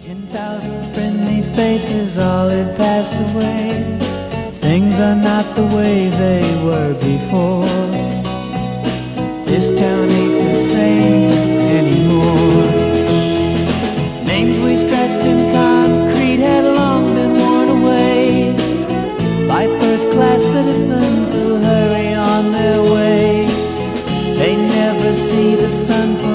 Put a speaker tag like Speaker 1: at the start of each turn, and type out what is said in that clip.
Speaker 1: 10,000 friendly faces, all had passed away. Things are not the way they were before. This town ain't the same anymore. Names we scratched in concrete had long been worn away by first-class citizens who hurry on their way. They never see the sun for